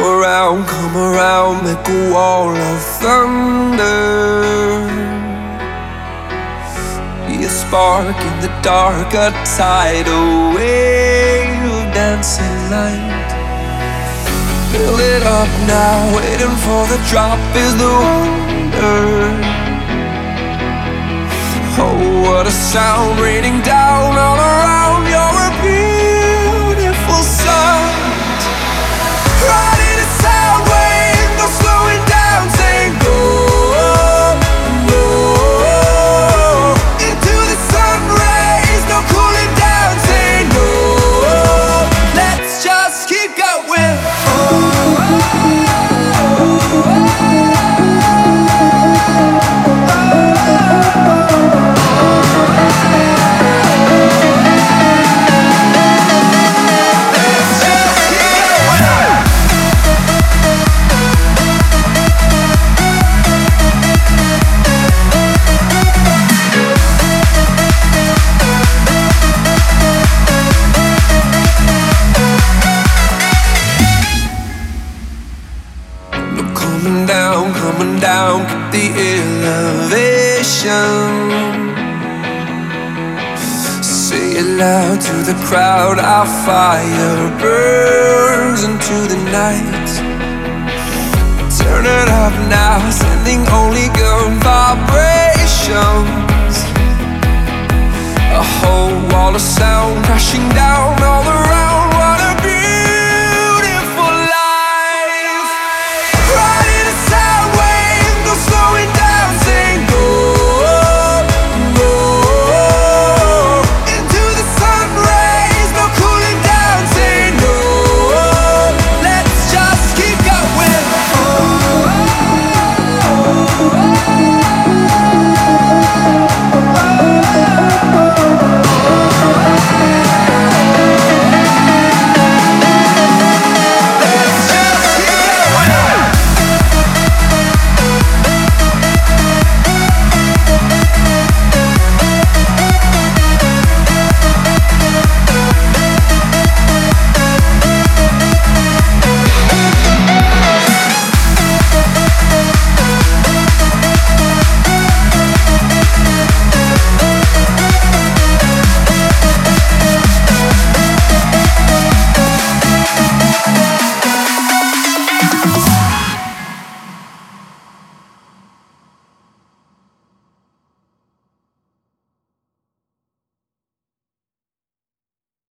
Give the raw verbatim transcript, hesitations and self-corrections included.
around, come around, make a wall of thunder. Be a spark in the dark, a tidal wave of dancing light. Fill it up now, waiting for the drop is the wonder. Oh, what a sound raining down all around. You're a beautiful sight. Riding a sound wave, no slowing down, saying go, go. Into the sun rays, no cooling down, saying no. Let's just keep going. Oh, coming down, coming down, keep the elevation. Say it loud to the crowd, our fire burns into the night. Turn it up now, sending only good vibrations. A whole wall of sound crashing down all around.